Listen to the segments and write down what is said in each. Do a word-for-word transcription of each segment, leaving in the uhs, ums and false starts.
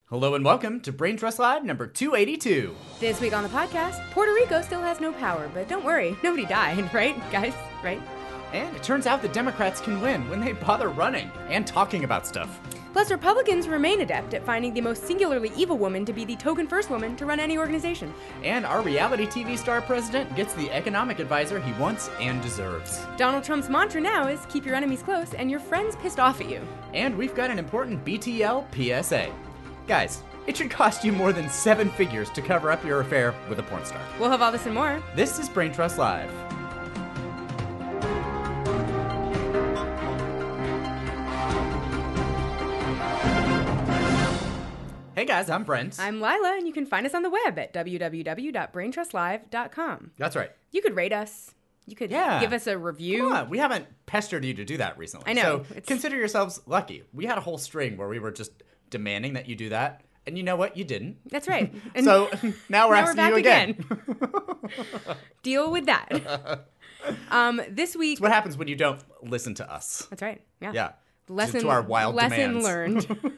Hello and welcome to Brain Trust Live number two eighty-two. This week on the podcast, Puerto Rico still has no power, but don't worry, nobody died, right, guys? Right? And it turns out the Democrats can win when they bother running and talking about stuff. Plus, Republicans remain adept at finding the most singularly evil woman to be the token first woman to run any organization. And our reality T V star president gets the economic advisor he wants and deserves. Donald Trump's mantra now is keep your enemies close and your friends pissed off at you. And we've got an important B T L P S A. Guys, it should cost you more than seven figures to cover up your affair with a porn star. We'll have all this and more. This is Brain Trust Live. Hey guys, I'm Brent. I'm Lila, and you can find us on the web at w w w dot brain trust live dot com. That's right. You could rate us. You could yeah. give us a review. Come on, we haven't pestered you to do that recently. I know. So it's... consider yourselves lucky. We had a whole string where we were just demanding that you do that. And you know what? You didn't. That's right. And so now we're now asking we're back you again. again. Deal with that. Um, this week... It's what happens when you don't listen to us. That's right. Yeah. Yeah. Lesson, to, to our wild lesson demands. learned.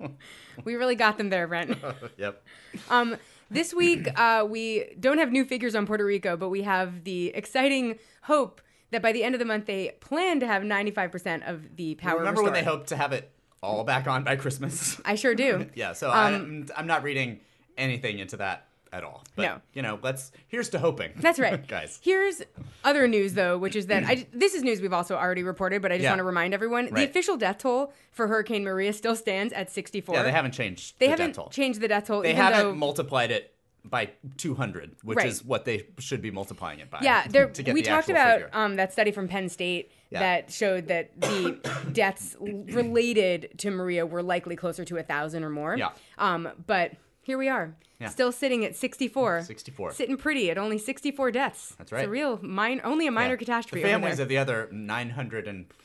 We really got them there, Brent. Yep. Um, this week, uh, we don't have new figures on Puerto Rico, but we have the exciting hope that by the end of the month, they plan to have ninety-five percent of the power Remember restored. when they hoped to have it all back on by Christmas? I sure do. Yeah, so Um, I'm, I'm not reading anything into that at all. But, No. you know, let's, here's to hoping. That's right. Guys. Here's other news, though, which is that I, this is news we've also already reported, but I just Yeah. want to remind everyone. The Right. official death toll for Hurricane Maria still stands at sixty-four. Yeah, they haven't changed They the haven't death toll. changed the death toll. They even haven't though, multiplied it by two hundred, which Right. is what they should be multiplying it by. Yeah, there, to get we the talked actual about figure. um, that study from Penn State Yeah. that showed that the deaths related to Maria were likely closer to a thousand or more. Yeah. Um, but here we are, Yeah. still sitting at sixty-four. sixty-four. Sitting pretty at only sixty-four deaths. That's right. It's a real minor, only a minor Yeah. catastrophe. The over families there. of the other nine hundred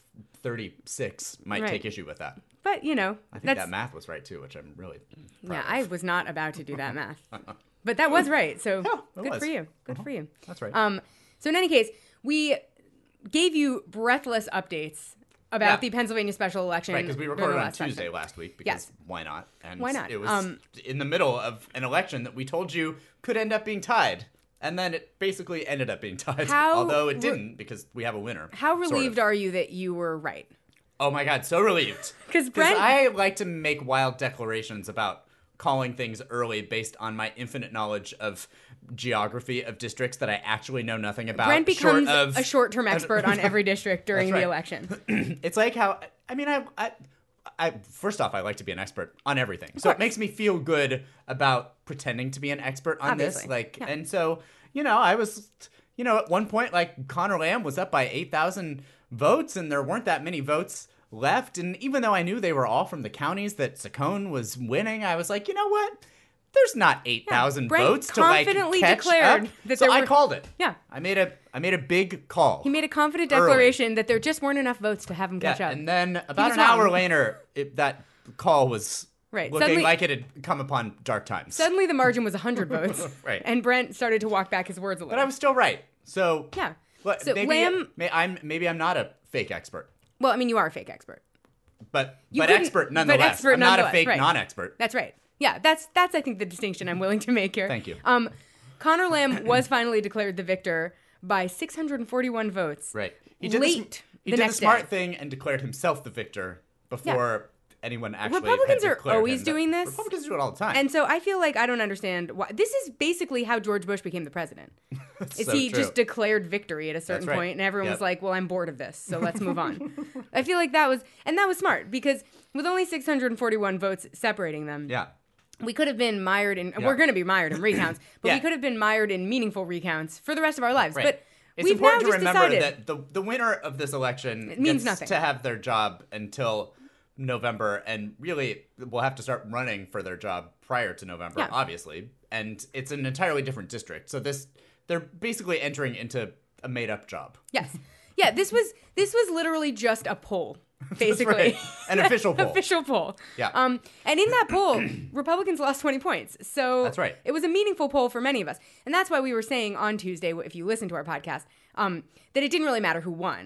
thirty-six might Right. take issue with that. But you know, I think that's that math was right too, which I'm really proud yeah. of. I was not about to do that math, but that was right. So Yeah, it good was. for you. Good Uh-huh. for you. That's right. Um, so in any case, we gave you breathless updates about Yeah. the Pennsylvania special election. Right, because we during recorded the on last Tuesday session. last week. Because Yes. why not? And Why not? It was Um, in the middle of an election that we told you could end up being tied, and then it basically ended up being tied. How although it re- didn't, because we have a winner. How sort relieved of. are you that you were right? Oh my god, so relieved. 'Cause Brent- I like to make wild declarations about calling things early based on my infinite knowledge of geography of districts that I actually know nothing about. Brent becomes short of, a short-term expert on every district during That's the right. election. It's like how I mean I, I I first off I like to be an expert on everything. So it course. makes me feel good about pretending to be an expert on this. Obviously. Like Yeah. and so, you know, I was you know, at one point like Connor Lamb was up by eight thousand votes and there weren't that many votes left, and even though I knew they were all from the counties that Saccone was winning, I was like, you know what? There's not eight thousand Brent votes to like confidently catch declared up. that so there I were- called it. Yeah. I made a I made a big call. He made a confident Early. declaration that there just weren't enough votes to have him catch yeah, up. and then about was an hour wrong. later, it, that call was Right, looking suddenly- like it had come upon dark times. Suddenly the margin was one hundred votes. Right. And Brent started to walk back his words a little. but I was still right. So Yeah. well, So maybe Lamb- may, I'm maybe I'm not a fake expert, Well, I mean, you are a fake expert. but You but couldn't- expert but nonetheless. expert I'm not a nonetheless, fake right. non-expert. That's right. Yeah, that's that's I think the distinction I'm willing to make here. Thank you. Um, Connor Lamb was finally declared the victor by six hundred forty-one votes. Right. He Late did the, sm- he the did next the smart day. thing and declared himself the victor before anyone actually. Republicans had are declared always him the- doing this. Republicans do it all the time. And so I feel like I don't understand why. This is basically how George Bush became the president. Is so he true. just declared victory at a certain right. point, and everyone Yep. was like, "Well, I'm bored of this, so let's move on." I feel like that was, and that was smart because with only six hundred forty-one votes separating them, yeah. we could have been mired in. Yeah. We're going to be mired in recounts, but Yeah. we could have been mired in meaningful recounts for the rest of our lives. Right. But It's we've now important to just remember decided. that the the winner of this election It means gets nothing. to have their job until November, and really will have to start running for their job prior to November, Yeah. obviously. And it's an entirely different district, so this they're basically entering into a made up job. Yes. Yeah, this was this was literally just a poll, basically. right. An official poll. official poll. Yeah. Um, and in that poll, Republicans lost twenty points. So That's right. It was a meaningful poll for many of us. And that's why we were saying on Tuesday, if you listen to our podcast, um, that it didn't really matter who won.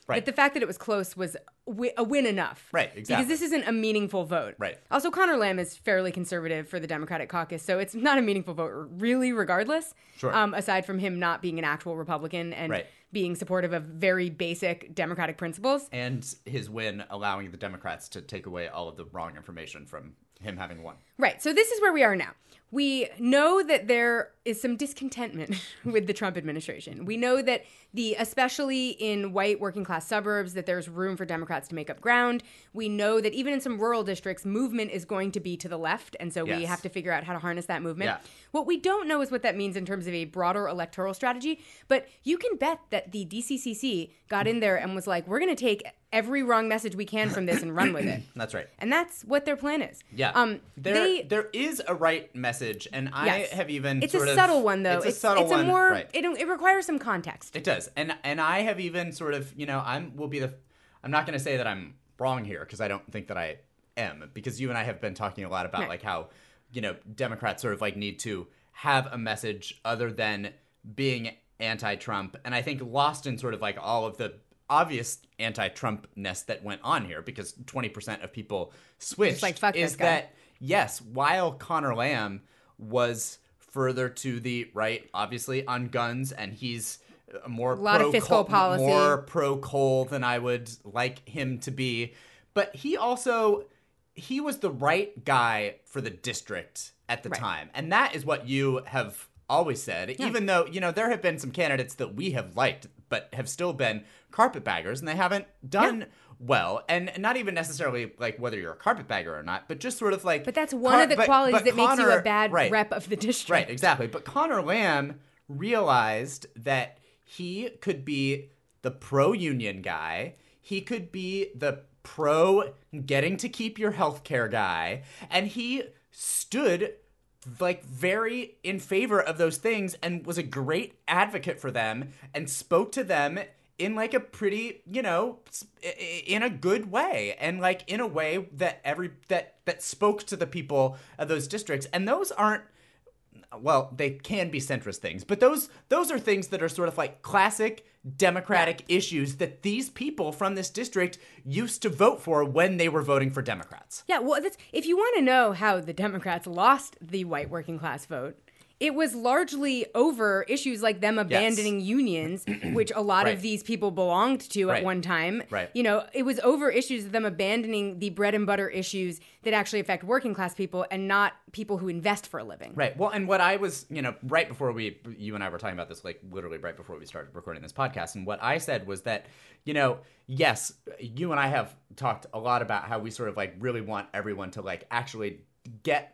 Right. That the fact that it was close was wi- a win enough. Right, exactly. Because this isn't a meaningful vote. Right. Also, Conor Lamb is fairly conservative for the Democratic caucus, so it's not a meaningful vote really regardless. Sure. Um, aside from him not being an actual Republican and Right. being supportive of very basic democratic principles. And his win allowing the Democrats to take away all of the wrong information from him having won. Right. So this is where we are now. We know that there is some discontentment with the Trump administration. We know that the, especially in white working class suburbs, that there's room for Democrats to make up ground. We know that even in some rural districts, movement is going to be to the left. And so we Yes. have to figure out how to harness that movement. Yeah. What we don't know is what that means in terms of a broader electoral strategy. But you can bet that the D C C C got in there and was like, we're going to take every wrong message we can from this and run with it. That's right. And that's what their plan is. Yeah. Um, there, they, there is a right message, and I Yes. have even It's sort a of, subtle one, though. It's a it's, subtle it's one. a more. Right. It, it requires some context. It does, and and I have even sort of, you know, I'm will be the. I'm not going to say that I'm wrong here because I don't think that I am, because you and I have been talking a lot about Right. like how, you know, Democrats sort of like need to have a message other than being anti-Trump, and I think lost in sort of like all of the obvious anti-Trump-ness that went on here, because twenty percent of people switched, like, fuck is this guy. that yes, while Conor Lamb was further to the right, obviously, on guns, and he's more A lot pro of fiscal coal, policy. more pro coal than I would like him to be. But he also, he was the right guy for the district at the Right. time. And that is what you have always said, Yeah. even though, you know, there have been some candidates that we have liked, but have still been carpetbaggers, and they haven't done Yeah. well. And not even necessarily like whether you're a carpetbagger or not, but just sort of like. But that's one Car- of the but- qualities but that makes you Conor- a bad right. rep of the district. Right, exactly. But Conor Lamb realized that he could be the pro-union guy. He could be the pro getting to keep your health care guy. And he stood like very in favor of those things and was a great advocate for them and spoke to them in like a pretty, you know, in a good way, and like in a way that every that that spoke to the people of those districts. And those aren't, well, they can be centrist things, but those those are things that are sort of like classic Democratic yeah. issues that these people from this district used to vote for when they were voting for Democrats. Yeah, well, that's, if you want to know how the Democrats lost the white working class vote, it was largely over issues like them abandoning yes. unions, which a lot right. of these people belonged to right. at one time. Right. You know, it was over issues of them abandoning the bread and butter issues that actually affect working class people and not people who invest for a living. Right. Well, and what I was, you know, right before we, you and I were talking about this, like literally right before we started recording this podcast, and what I said was that, you know, yes, you and I have talked a lot about how we sort of like really want everyone to like actually get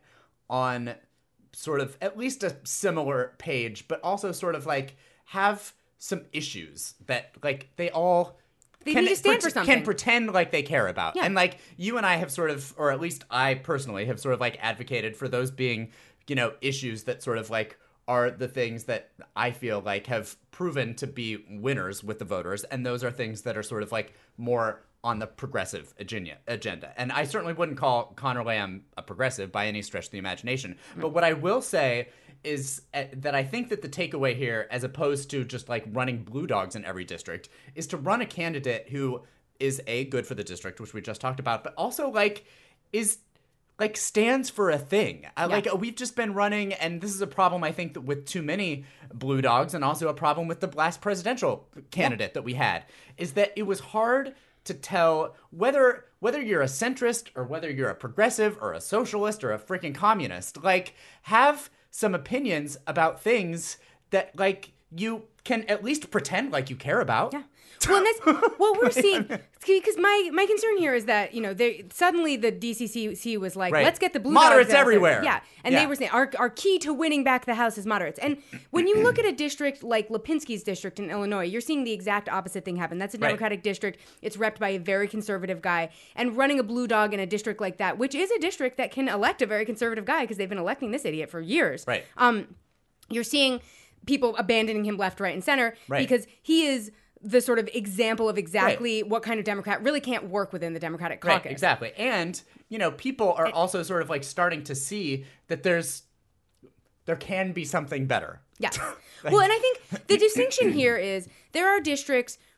on sort of at least a similar page, but also sort of like have some issues that like they all they can, need to stand pre- for something. can pretend like they care about. Yeah. And like you and I have sort of, or at least I personally have sort of like advocated for those being, you know, issues that sort of like are the things that I feel like have proven to be winners with the voters. And those are things that are sort of like more on the progressive agenda. agenda. And I certainly wouldn't call Conor Lamb a progressive by any stretch of the imagination. Mm. But what I will say is uh, that I think that the takeaway here, as opposed to just like running blue dogs in every district, is to run a candidate who is A, good for the district, which we just talked about, but also like is like stands for a thing. I, yeah. Like we've just been running, and this is a problem I think that with too many blue dogs, and also a problem with the last presidential candidate yeah. that we had, is that it was hard to tell whether whether you're a centrist or whether you're a progressive or a socialist or a freaking communist. Like, have some opinions about things that, like, you can at least pretend like you care about. Yeah. Well, and that's what we're seeing. Because my, my concern here is that, you know, they suddenly the D C C C was like, right. let's get the blue moderates dogs out everywhere. There. Yeah. And yeah. they were saying our, our key to winning back the House is moderates. And when you look at a district like Lipinski's district in Illinois, you're seeing the exact opposite thing happen. That's a Democratic right. district. It's repped by a very conservative guy. And running a blue dog in a district like that, which is a district that can elect a very conservative guy because they've been electing this idiot for years. Right. Um, you're seeing people abandoning him left, right, and center right. because he is the sort of example of exactly right. what kind of Democrat really can't work within the Democratic caucus. Right, exactly. And, you know, people are and, also sort of like starting to see that there's, there can be something better. Yeah. like, well, and I think the distinction here is there are districts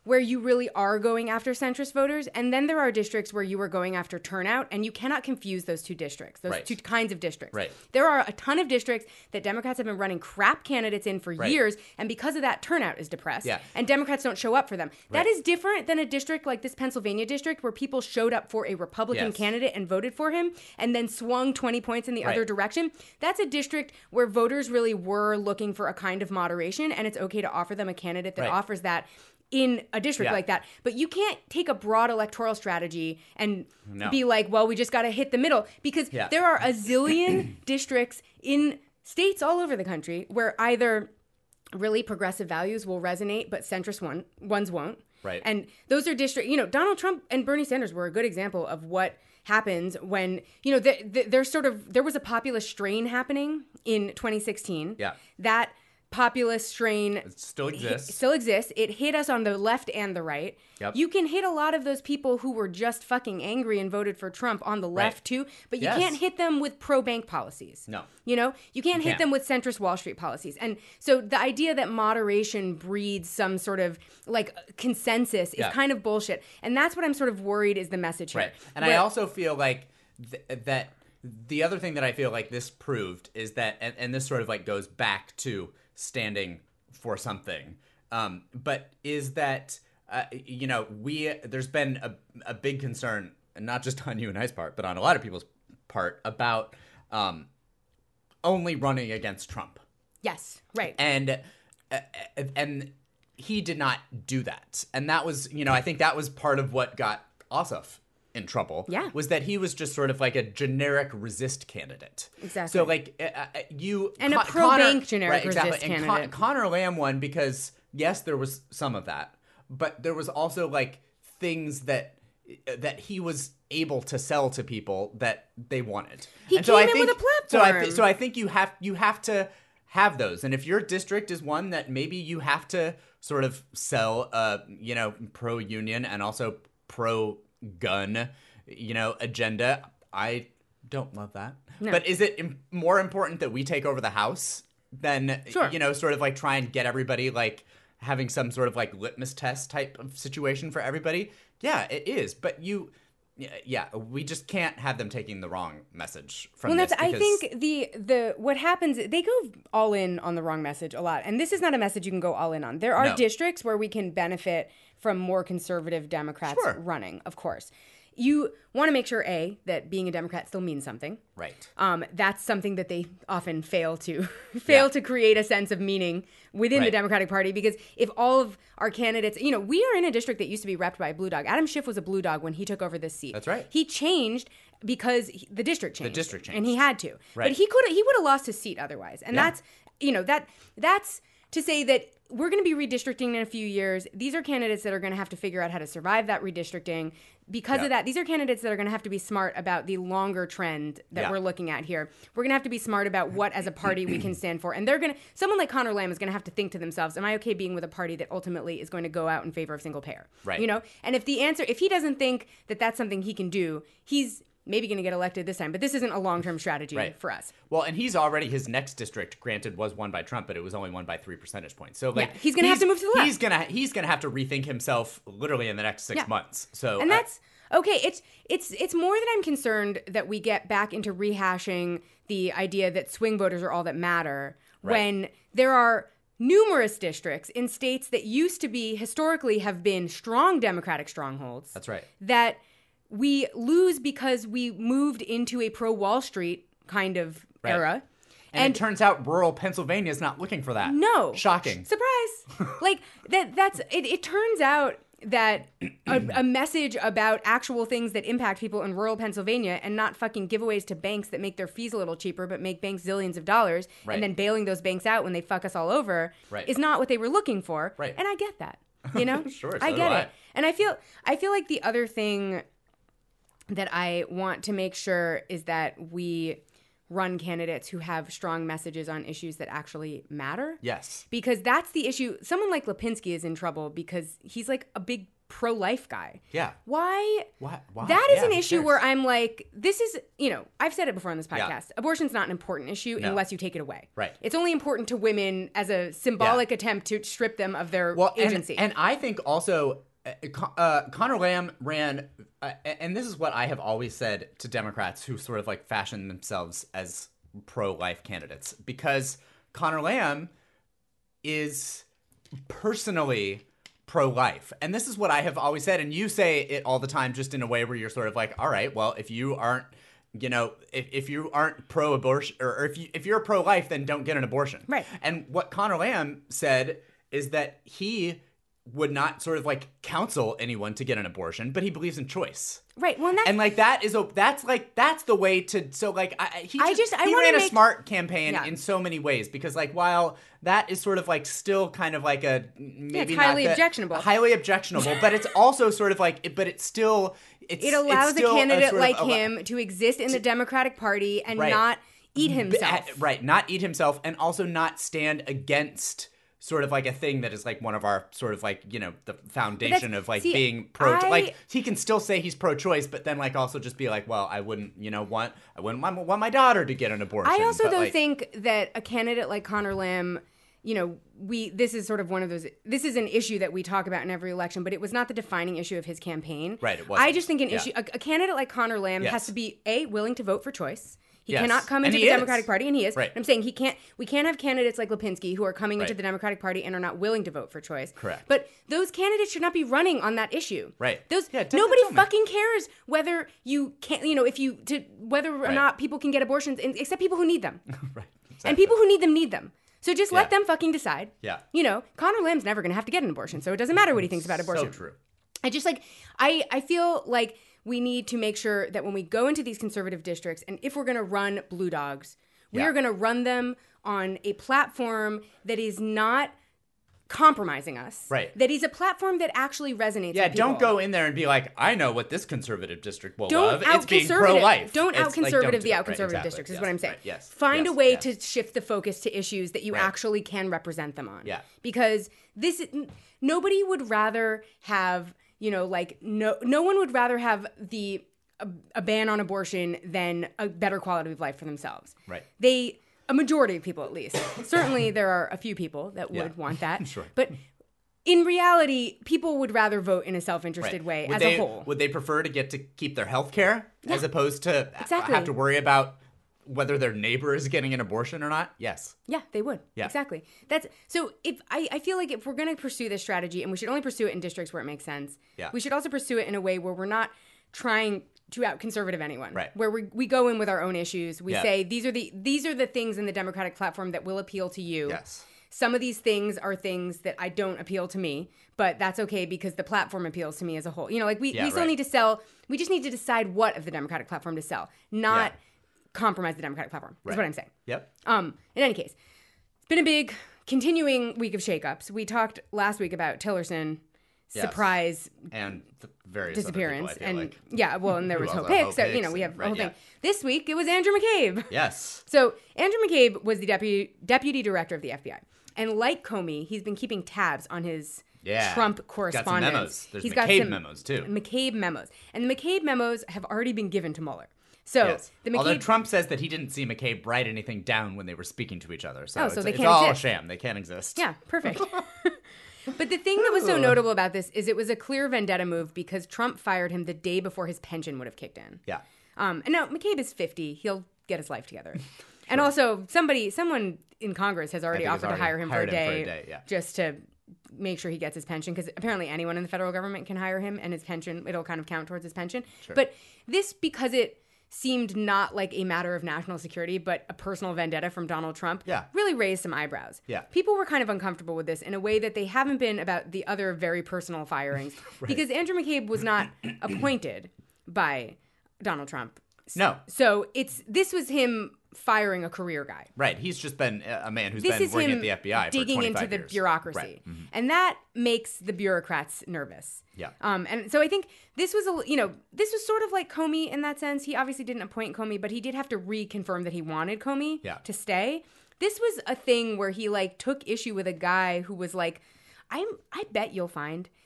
where you really are going after centrist voters, and then there are districts where you are going after turnout, and you cannot confuse those two districts, those right. two kinds of districts. Right. There are a ton of districts that Democrats have been running crap candidates in for right. years, and because of that, turnout is depressed, yeah. and Democrats don't show up for them. Right. That is different than a district like this Pennsylvania district where people showed up for a Republican yes. candidate and voted for him, and then swung twenty points in the right. other direction. That's a district where voters really were looking for a kind of moderation, and it's okay to offer them a candidate that right. offers that in a district yeah. like that. But you can't take a broad electoral strategy and no. be like, well, we just got to hit the middle, because yeah. there are a zillion districts in states all over the country where either really progressive values will resonate, but centrist one, ones won't. Right. And those are district, you know, Donald Trump and Bernie Sanders were a good example of what happens when, you know, the, the, there's sort of, there was a populist strain happening in twenty sixteen. Yeah. That populist strain it still exists. Still exists. It hit us on the left and the right. Yep. You can hit a lot of those people who were just fucking angry and voted for Trump on the left right. too, but you yes. can't hit them with pro-bank policies. No. You know, you can't you hit can't. them with centrist Wall Street policies. And so the idea that moderation breeds some sort of like consensus is yeah. kind of bullshit. And that's what I'm sort of worried is the message here. Right. And Where, I also feel like th- that the other thing that I feel like this proved is that, and, and this sort of like goes back to standing for something, um, but is that, uh, you know, we, there's been a, a big concern, not just on you and I's part, but on a lot of people's part about um, only running against Trump. Yes, right. And, uh, and he did not do that. And that was, you know, I think that was part of what got Ossoff in trouble. Yeah. Was that he was just sort of like a generic resist candidate. Exactly. So like uh, you and Con- a pro-bank Connor, generic right, exactly. resist and candidate. Con- Connor Lamb won because yes, there was some of that, but there was also like things that that he was able to sell to people that they wanted. He and came so I in think, with a So I, platform. th- so I think you have you have to have those. And if your district is one that maybe you have to sort of sell a, you know, pro-union and also pro-gun, you know, agenda, I don't love that. No. But is it im- more important that we take over the House than, Sure. you know, sort of like try and get everybody like having some sort of like litmus test type of situation for everybody? Yeah, it is. But you... Yeah, we just can't have them taking the wrong message from well, this. that's. I because- think the the what happens. They go all in on the wrong message a lot, and this is not a message you can go all in on. There are No. districts where we can benefit from more conservative Democrats Sure. running. Of course, you want to make sure a that being a Democrat still means something. Right. Um, that's something that they often fail to fail Yeah. to create a sense of meaning within the Right. Democratic Party, because if all of our candidates, you know, we are in a district that used to be repped by a blue dog. Adam Schiff was a blue dog when he took over this seat. That's right. He changed because he, the district changed. district changed. and he had to. Right. But he could he would have lost his seat otherwise, and Yeah. that's you know that that's to say that we're going to be redistricting in a few years. These are candidates that are going to have to figure out how to survive that redistricting. Because Yeah. of that, these are candidates that are going to have to be smart about the longer trend that Yeah. we're looking at here. We're going to have to be smart about what, as a party, we can stand for. And they're going to, someone like Connor Lamb is going to have to think to themselves, am I okay being with a party that ultimately is going to go out in favor of single payer? Right. You know? And if the answer, if he doesn't think that that's something he can do, he's maybe going to get elected this time. But this isn't a long-term strategy Right. for us. Well, and he's already, his next district, granted, was won by Trump, but it was only won by three percentage points. So, like, Yeah, he's gonna have to move to the left. He's gonna he's gonna have to rethink himself literally in the next six Yeah. months. So, And I- that's okay. It's it's it's more that I'm concerned that we get back into rehashing the idea that swing voters are all that matter Right. when there are numerous districts in states that used to be historically have been strong Democratic strongholds. that's right. That we lose because we moved into a pro Wall Street kind of Right. era. And, it turns out rural Pennsylvania is not looking for that. No. Shocking. Surprise. like that that's it, it turns out that a, a message about actual things that impact people in rural Pennsylvania and not fucking giveaways to banks that make their fees a little cheaper but make banks zillions of dollars Right. and then bailing those banks out when they fuck us all over Right. is not what they were looking for. Right. And I get that. You know? Sure, I so get do it. I. And I feel I feel like the other thing that I want to make sure is that we run candidates who have strong messages on issues that actually matter. Yes. Because that's the issue. Someone like Lipinski is in trouble because he's like a big pro-life guy. Yeah. Why? Why? Why? That is Yeah, an who issue cares? where I'm like, this is, you know, I've said it before on this podcast. Yeah. Abortion's not an important issue No. unless you take it away. Right. It's only important to women as a symbolic Yeah. attempt to strip them of their well, and- agency. And, I think also, uh, Con- uh, Conor Lamb ran, uh, and this is what I have always said to Democrats who sort of like fashion themselves as pro-life candidates, because Conor Lamb is personally pro-life. And this is what I have always said, and you say it all the time just in a way where you're sort of like, all right, well, if you aren't, you know, if, if you aren't pro-abortion, or, or if, you, if you're pro-life, then don't get an abortion. Right. And what Conor Lamb said is that he would not sort of like counsel anyone to get an abortion, but he believes in choice. right. Well, and that's, And like that is a that's like that's the way to so like I he I just, just- I he wanna ran a make- smart campaign Yeah. in so many ways, because like while that is sort of like still kind of like a maybe it's not highly the- objectionable. highly objectionable, but it's also sort of like but it's still it's it allows it's a still candidate sort of like a- him to exist in the Democratic Party and Right. not eat b- himself. right, not eat himself, and also not stand against sort of like a thing that is like one of our sort of like, you know, the foundation of like see, being pro I- like he can still say he's pro-choice, but then like also just be like, well, I wouldn't, you know, want I wouldn't want, want my daughter to get an abortion. I also but, though like, think that a candidate like Conor Lamb, you know, we this is sort of one of those. This is an issue that we talk about in every election, but it was not the defining issue of his campaign. Right, it wasn't. I just think an Yeah. issue. A, a candidate like Conor Lamb Yes. has to be a willing to vote for choice. He Yes. cannot come And into he the is. Democratic Party, and he is. Right. I'm saying he can't. We can't have candidates like Lipinski who are coming into Right. the Democratic Party and are not willing to vote for choice. Correct. But those candidates should not be running on that issue. Right. Those Yeah, tell- nobody tell me. fucking cares whether you can. You know, if you to whether or Right. not people can get abortions, in- except people who need them. right. And exactly. people who need them need them. So just let Yeah. them fucking decide. Yeah. You know, Conor Lamb's never going to have to get an abortion, so it doesn't matter what he thinks about abortion. So true. I just like I I feel like we need to make sure that when we go into these conservative districts, and if we're going to run Blue Dogs, we Yeah. are going to run them on a platform that is not compromising us. Right. That is a platform that actually resonates. Yeah, with people. don't go in there and be like, I know what this conservative district will Don't love. out It's being conservative. pro-life. Don't It's out like, conservative don't do the it. out Right, conservative exactly. districts is Yes, what I'm saying. right, yes. Find Yes, a way yes. to shift the focus to issues that you Right. actually can represent them on. Yeah. Because this n- nobody would rather have, you know, like no no one would rather have the a, a ban on abortion than a better quality of life for themselves. Right. They a majority of people at least. Certainly there are a few people that would Yeah. want that. Sure. But in reality, people would rather vote in a self-interested Right. way Would as they, a whole. Would they prefer to get to keep their health care as opposed to Exactly. have to worry about whether their neighbor is getting an abortion or not? Yes. Yeah, they would. Yeah. Exactly. That's so if I, I feel like if we're gonna pursue this strategy, and we should only pursue it in districts where it makes sense, Yeah. we should also pursue it in a way where we're not trying to out conservative anyone. Right. Where we we go in with our own issues. We Yeah. say these are the these are the things in the Democratic platform that will appeal to you. Yes. Some of these things are things that I don't appeal to me, but that's okay because the platform appeals to me as a whole. You know, like we, Yeah, we still right. need to sell, we just need to decide what of the Democratic platform to sell, not Yeah. compromise the Democratic platform. That's Right. what I'm saying. Yep. Um, in any case, it's been a big continuing week of shakeups. We talked last week about Tillerson Yes. surprise And the various disappearance, other people, I and feel like. yeah, well, and there Who was Hope else? Hope Hicks. So, you know, Hicks we and- have right, the whole yeah. thing. This week it was Andrew McCabe. Yes. So Andrew McCabe was the deputy deputy director of the F B I, and like Comey, he's been keeping tabs on his Yeah. Trump Got some correspondence. memos. There's He's McCabe memos, too. McCabe memos, and the McCabe memos have already been given to Mueller. So Yes. the McCabe Although Trump says that he didn't see McCabe write anything down when they were speaking to each other. So, Oh, it's, so they it's can't all exist. a sham. They can't exist. Yeah, perfect. But the thing that was so notable about this is it was a clear vendetta move because Trump fired him the day before his pension would have kicked in. Yeah. Um, and now McCabe is fifty. He'll get his life together. And also, somebody, someone in Congress has already think has offered to already hire him for a hired him for day, a day, yeah. just to make sure he gets his pension. Because apparently anyone in the federal government can hire him, and his pension, it'll kind of count towards his pension. But this, because it seemed not like a matter of national security, but a personal vendetta from Donald Trump, Yeah. really raised some eyebrows. Yeah. People were kind of uncomfortable with this in a way that they haven't been about the other very personal firings. Because Andrew McCabe was not appointed by Donald Trump. No. So it's this was him firing a career guy. Right. He's just been a man who's This been is working him at the F B I digging for into twenty-five the years. bureaucracy. Right. Mhm. And that makes the bureaucrats nervous. Yeah. Um, and so I think this was, a you know, this was sort of like Comey in that sense. He obviously didn't appoint Comey, but he did have to reconfirm that he wanted Comey Yeah. to stay. This was a thing where he like took issue with a guy who was like, I'm, I bet you'll find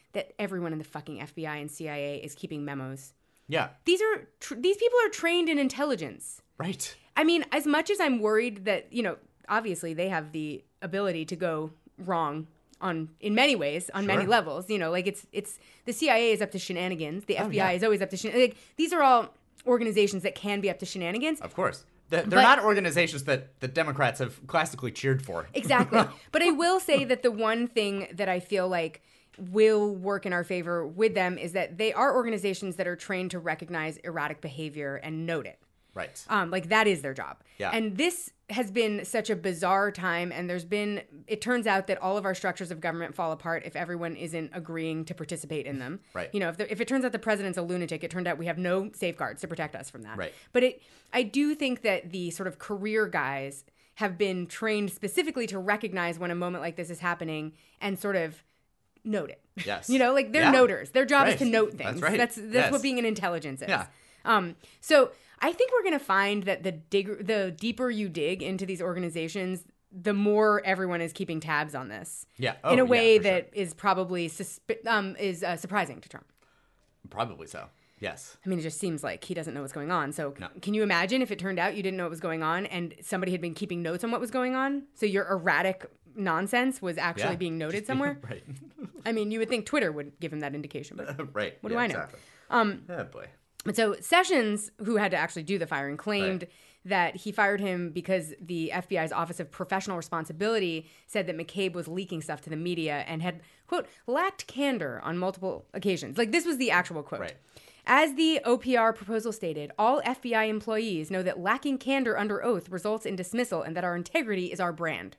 that everyone in the fucking F B I and C I A is keeping memos. Yeah. These are tr- these people are trained in intelligence. Right. I mean, as much as I'm worried that, you know, obviously they have the ability to go wrong on in many ways, on Sure. many levels, you know, like it's it's the C I A is up to shenanigans. The F B I yeah. is always up to shenanigans. Like, these are all organizations that can be up to shenanigans. Of course. They're But- not organizations that the Democrats have classically cheered for. Exactly. But I will say that the one thing that I feel like will work in our favor with them is that they are organizations that are trained to recognize erratic behavior and note it. Right. Um, like that is their job. Yeah. And this has been such a bizarre time. And there's been, it turns out that all of our structures of government fall apart if everyone isn't agreeing to participate in them. Right. You know, if, the, if it turns out the president's a lunatic, it turned out we have no safeguards to protect us from that. Right. But it, I do think that the sort of career guys have been trained specifically to recognize when a moment like this is happening and sort of note it. Yes. You know, like they're Yeah. noters. Their job Right. is to note things. That's right. That's that's Yes. what being an intelligence is. Yeah. Um, so I think we're going to find that the dig- the deeper you dig into these organizations, the more everyone is keeping tabs on this. Yeah. in Oh, a way yeah, for that is probably susp- um, is uh, surprising to Trump. Probably so. Yes. I mean, it just seems like he doesn't know what's going on. So No. can you imagine if it turned out you didn't know what was going on and somebody had been keeping notes on what was going on? So your erratic nonsense was actually Yeah. being noted somewhere? Right. I mean, you would think Twitter would give him that indication, but Right. what do Yeah, I know? Exactly. Um, Oh, boy. But so Sessions, who had to actually do the firing, claimed Right. that he fired him because the F B I's Office of Professional Responsibility said that McCabe was leaking stuff to the media and had, quote, lacked candor on multiple occasions. Like, this was the actual quote. Right. As the O P R proposal stated, all F B I employees know that lacking candor under oath results in dismissal and that our integrity is our brand.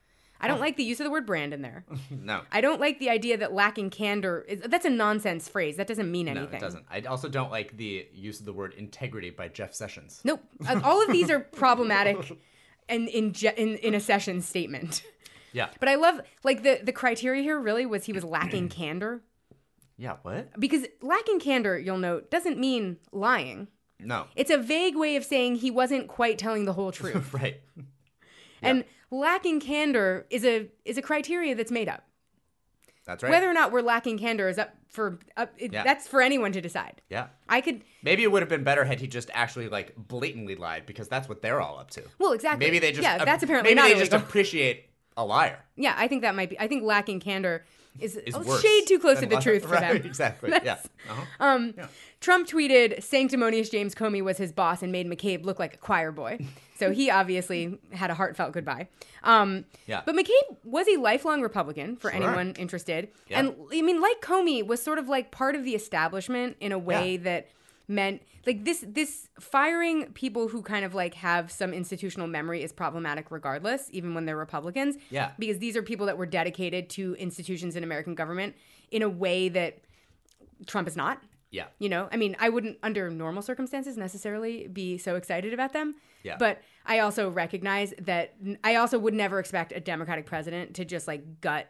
I don't like the use of the word brand in there. No. I don't like the idea that lacking candor is, that's a nonsense phrase. That doesn't mean anything. No, it doesn't. I also don't like the use of the word integrity by Jeff Sessions. Nope. Uh, All of these are problematic and in, je- in in a Sessions statement. Yeah. But I love like the the criteria here really was he was lacking candor. Yeah, what? Because lacking candor, you'll note, doesn't mean lying. No. It's a vague way of saying he wasn't quite telling the whole truth. Right. And lacking candor is a is a criteria that's made up. That's right. Whether or not we're lacking candor is up for up, it, Yeah. that's for anyone to decide. Yeah. I could Maybe it would have been better had he just actually like blatantly lied because that's what they're all up to. well exactly. Maybe they just yeah that's apparently maybe not they illegal. just appreciate a liar. Yeah, I think that might be. I think lacking candor is, Is a worse shade too close to than the li- truth for right, them. Exactly. Yeah. That's- Uh-huh. Um, Yeah. Trump tweeted, "Sanctimonious James Comey was his boss and made McCabe look like a choir boy." So he obviously had a heartfelt goodbye. Um, Yeah. But McCabe was a lifelong Republican, for Sure. anyone interested. Yeah. And I mean, like Comey, was sort of like part of the establishment in a way Yeah. that meant like this this firing people who kind of like have some institutional memory is problematic regardless, even when they're Republicans. Yeah. Because these are people that were dedicated to institutions in American government in a way that Trump is not. Yeah. You know, I mean, I wouldn't, under normal circumstances, necessarily be so excited about them. Yeah. But I also recognize that I also would never expect a Democratic president to just like gut,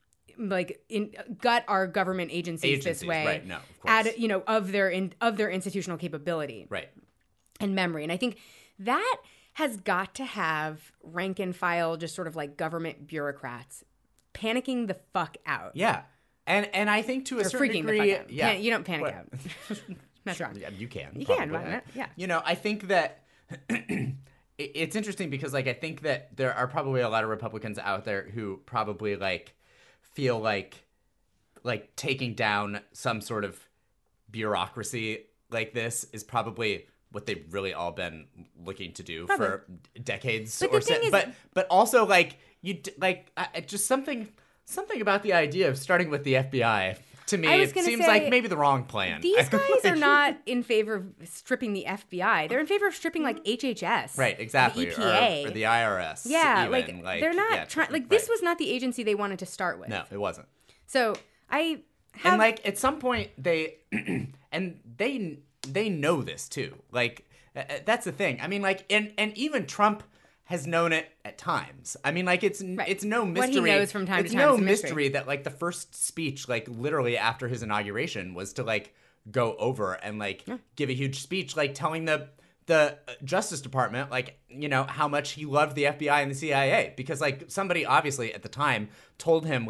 like in gut our government agencies, this Agencies, way, right, no, of course. add you know of their in, of their institutional capability Right. and memory, and I think that has got to have rank and file, just sort of like government bureaucrats panicking the fuck out. Yeah. And and I think to a Or certain freaking degree, the fuck out. yeah, Pan- you don't panic What- out. That's wrong. Yeah, you can. You probably. can, why not? Yeah. You know, I think that it- it's interesting because, like, I think that there are probably a lot of Republicans out there who probably like feel like like taking down some sort of bureaucracy like this is probably what they've really all been looking to do Probably. for decades But or the thing so. is- But but also like you d- like I, just something something about the idea of starting with the F B I. To me, I was it gonna seems say, like maybe the wrong plan. These guys are Like- not in favor of stripping the F B I. They're in favor of stripping like H H S, Right, exactly. the E P A, Or, or the I R S. yeah, even. like, they're not yeah, trying. Like this right. was not the agency they wanted to start with. No, it wasn't. So I have And like at some point they and they they know this too. Like uh, uh, that's the thing. I mean, like and and even Trump has known it at times. I mean, like it's Right. it's no What mystery. he knows from time to it's time no is a mystery. mystery that like the first speech, like literally after his inauguration, was to like go over and like give a huge speech, like telling the the Justice Department, like, you know, how much he loved the F B I and the C I A. Because like somebody obviously at the time told him like,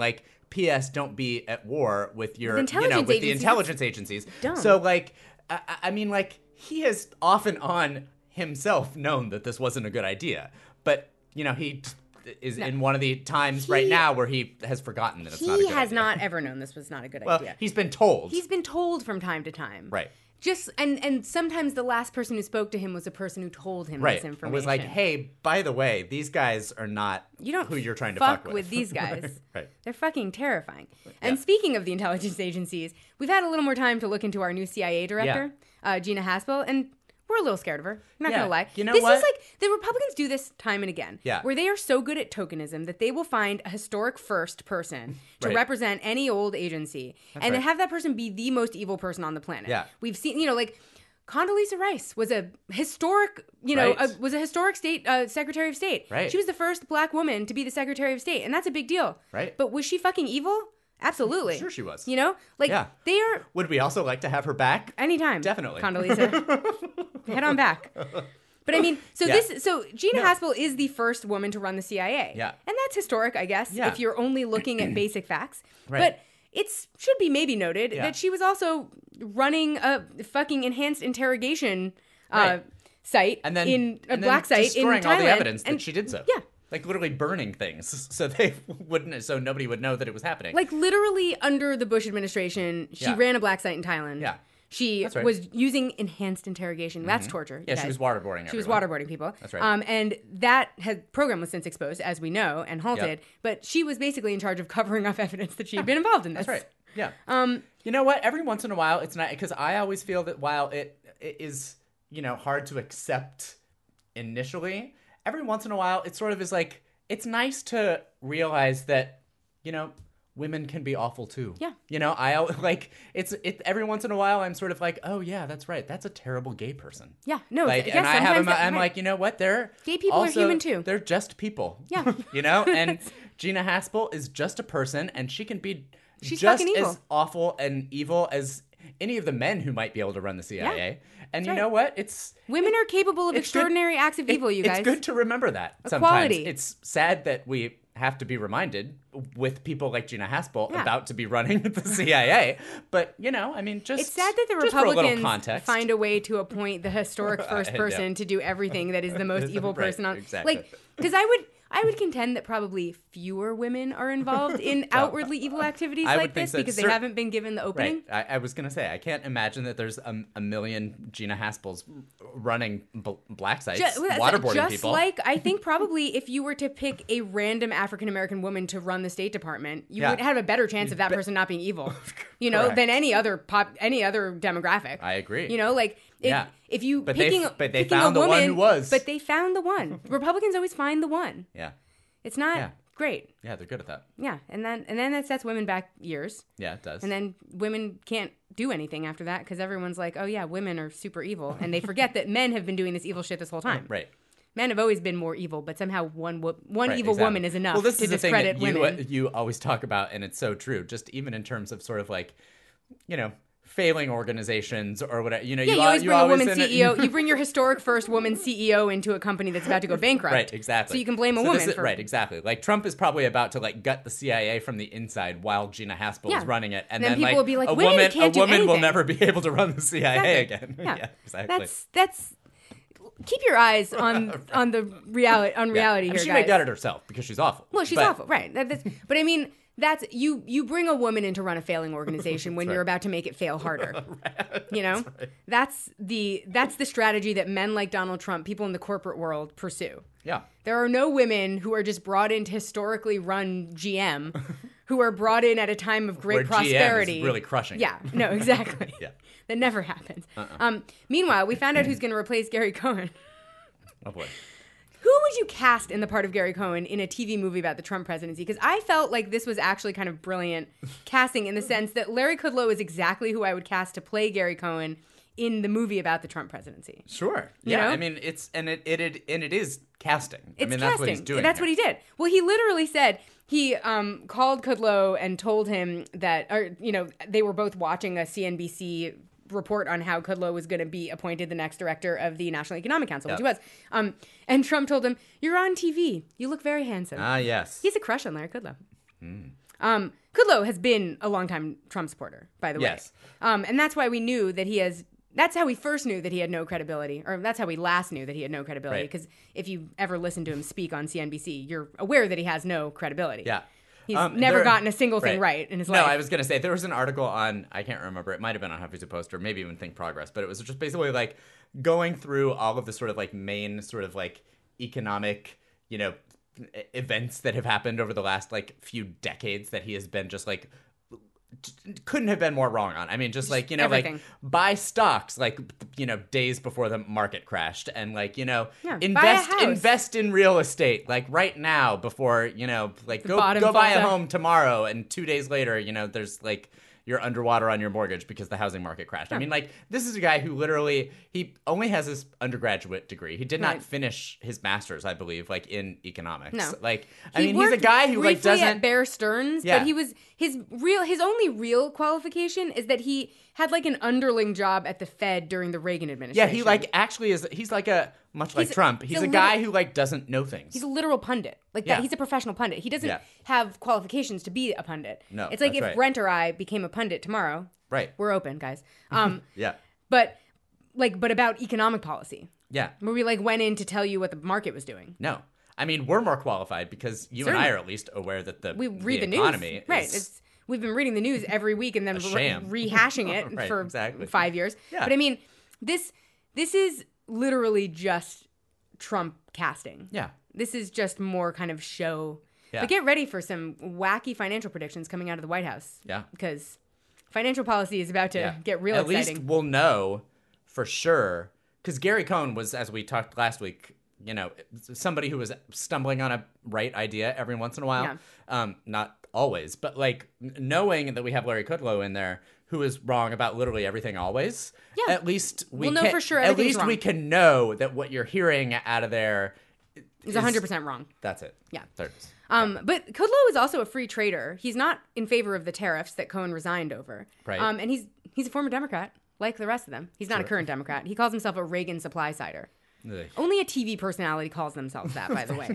P S don't be at war with your, With you know, intelligence with the agencies. intelligence agencies. dumb. So, like, I, I mean, like, he has off and on himself known that this wasn't a good idea. But, you know, he is No. in one of the times He- right now where he has forgotten that it's not a He good has idea. not ever known this was not a good Well, idea. he's been told. He's been told from time to time. Right. Just and and sometimes the last person who spoke to him was a person who told him Right. this information. It was like, hey, by the way, these guys are not you don't who you're trying to fuck fuck with these guys. Right. They're fucking terrifying. And Yeah. speaking of the intelligence agencies, we've had a little more time to look into our new C I A director, uh, Gina Haspel, and we're a little scared of her. I'm not Yeah. gonna lie. You know this what? is like the Republicans do this time and again. Yeah. Where they are so good at tokenism that they will find a historic first person to Right. represent any old agency, and right. then have that person be the most evil person on the planet. Yeah. We've seen, you know, like. Condoleezza Rice was a historic, you know, Right. a, was a historic state uh, Secretary of State. Right. She was the first black woman to be the Secretary of State, and that's a big deal. Right. But was she fucking evil? Absolutely. Sure she was. You know, like Yeah. they are Would we also like to have her back? anytime. Definitely. Condoleezza, head on back. But I mean, so Yeah. this, so Gina No. Haspel is the first woman to run the C I A. Yeah. And that's historic, I guess, Yeah. if you're only looking at basic facts. Right. But it's should be maybe noted Yeah. that she was also running a fucking enhanced interrogation uh, Right. site And then in a and then black site in destroying Thailand. all the evidence that and, she did so. Yeah. Like literally burning things so they wouldn't so nobody would know that it was happening. Like literally under the Bush administration, she Yeah. ran a black site in Thailand. Yeah. She That's right. was using enhanced interrogation. That's torture. yeah, you she guys. was waterboarding She was everyone. waterboarding people. That's right. Um, and that had, program was since exposed, as we know, and halted. Yep. But she was basically in charge of covering up evidence that she had been involved in this. That's right. Yeah. Um, You know what? Every once in a while, it's not because I always feel that while it, it is, you know, hard to accept initially, every once in a while, it sort of is like it's nice to realize that, you know, women can be awful too. Yeah. You know, I al- like it's it every once in a while I'm sort of like, oh yeah, that's right, that's a terrible gay person. yeah. No. Like, yes, and I have sometimes them, that- I'm right. like, you know what? They're Gay people are also- human too. They're just people. Yeah. You know, and Gina Haspel is just a person, and she can be She's just fucking evil. as awful and evil as any of the men who might be able to run the C I A. Yeah. And you right. know what? It's Women are capable of it's good- extraordinary acts of it- evil, you guys. It's good to remember that sometimes. Equality. It's sad that we have to be reminded with people like Gina Haspel Yeah. about to be running the C I A. But, you know, I mean, just It's sad that the just for a little Republicans context. find a way to appoint the historic first Yeah. person to do everything that is the most evil Right, person on. exactly. Like, because I would, I would contend that probably fewer women are involved in outwardly evil activities I would like think this so. because they Cer- haven't been given the opening. Right. I, I was gonna say I can't imagine that there's a, a million Gina Haspels running bl- black sites, Ju- well, waterboarding just people. like I think probably if you were to pick a random African American woman to run the State Department, you Yeah. would have a better chance of that be- person not being evil, you know, Correct. than any other pop, any other demographic. I agree. You know, like if, Yeah. if you But they- picking, a- but they picking found a the one woman, who was. but they found the one. Republicans always find the one. yeah, It's not Yeah. great. yeah, they're good at that. Yeah, and then and then that sets women back years, Yeah, it does. and then women can't do anything after that because everyone's like, oh yeah, women are super evil, and they forget that men have been doing this evil shit this whole time. right. Men have always been more evil, but somehow one wo- one Right, evil exactly. woman is enough well, this to is the thing discredit that you, women. uh, you always talk about, and it's so true. Just even in terms of sort of like, you know, failing organizations or whatever. You know, yeah, you, you always you bring a always woman in C E O. You bring your historic first woman C E O into a company that's about to go bankrupt. Right, exactly. So you can blame a So woman this is- for right, exactly. Like Trump is probably about to like gut the C I A from the inside while Gina Haspel Yeah. is running it, and Then then, people like, will be like, a "Women woman, can't a do woman will anything." never be able to run the C I A Exactly. again. Yeah. exactly. That's that's. Keep your eyes on on the reality on Yeah. reality I mean, here, she guys. may gut it herself because she's awful. Well, she's but- awful, right? That, that's, but I mean, that's you. You bring a woman in to run a failing organization when right. you're about to make it fail harder. You know, that's the that's the strategy that men like Donald Trump, people in the corporate world, pursue. Yeah. There are no women who are just brought in to historically run G M, who are brought in at a time of great Where G M is prosperity. really crushing it. Yeah, no, exactly. Yeah. That never happens. Um, meanwhile, we found out who's going to replace Gary Cohen. Oh boy. Who would you cast in the part of Gary Cohen in a T V movie about the Trump presidency? Because I felt like this was actually kind of brilliant casting in the sense that Larry Kudlow is exactly who I would cast to play Gary Cohen in the movie about the Trump presidency. Sure. You Yeah. know? I mean, it's and it, it it and it is casting. It's I mean, casting. that's what he's doing. That's here. what he did. Well, he literally said he um, called Kudlow and told him that, or you know, they were both watching a C N B C report on how Kudlow was going to be appointed the next director of the National Economic Council, which Yeah. he was. Um, and Trump told him, "You're on T V. You look very handsome." Ah, yes. He's a crush on Larry Kudlow. Um, Kudlow has been a longtime Trump supporter, by the way. Yes. Um, and that's why we knew that he has. That's how we first knew that he had no credibility, or that's how we last knew that he had no credibility. Right. Because if you ever listen to him speak on C N B C, you're aware that he has no credibility. Yeah. He's Um, never there- gotten a single thing right. right in his No, life. I was going to say, there was an article on, I can't remember, it might have been on Huffington Post or maybe even Think Progress, but it was just basically like going through all of the sort of like main sort of like economic, you know, e- events that have happened over the last like few decades that he has been just like t- couldn't have been more wrong on. I mean, just like, you know, everything. like buy stocks like, you know, days before the market crashed and like, you know, Yeah, buy a invest house. invest in real estate like right now before, you know, like go bottom go buy falls a out. home tomorrow and two days later, you know, there's like you're underwater on your mortgage because the housing market crashed. I mean, like, this is a guy who literally, he only has his undergraduate degree. He did not Right. finish his master's, I believe, like, in economics. No. Like, I He mean, he's a worked guy who, like, briefly doesn't... at Bear Stearns, Yeah. but he was his real his only real qualification is that he had like an underling job at the Fed during the Reagan Yeah, administration. he, like, actually is, he's like a, much like He's- Trump, he's he's a a guy little- who, like, doesn't know things. He's a literal pundit. Like Yeah. that, he's a professional pundit. He doesn't Yeah. have qualifications to be a pundit. No, it's like that's if right. Brent or I became a pundit tomorrow. Right. We're open, guys. Um, Yeah. but like, but about economic policy, Yeah. where we like went in to tell you what the market was doing. No. I mean, we're more qualified because you and I Certainly. are at least aware that the, We read the, economy news, is... right? It's we've been reading the news every week and then A re- sham. rehashing it Right, for exactly. five years. Yeah. But I mean, this this is literally just Trump casting. Yeah. This is just more kind of show. Yeah. But get ready for some wacky financial predictions coming out of the White House. Yeah. Because financial policy is about to Yeah. get real At exciting. least we'll know for sure. Because Gary Cohn was, as we talked last week, you know, somebody who was stumbling on a right idea every once in a while. Yeah. Um, not always, but like n- knowing that we have Larry Kudlow in there, who is wrong about literally everything always. Yeah. At least we We'll know can, for sure At everything's least we wrong. can know that what you're hearing out of there He's one hundred percent wrong. That's it. Yeah. There it is. Um, but Kudlow is also a free trader. He's not in favor of the tariffs that Cohen resigned over. Right. Um, and he's he's a former Democrat, like the rest of them. He's not a Sure. current Democrat. He calls himself a Reagan supply sider. Ugh. Only a T V personality calls themselves that, by the way.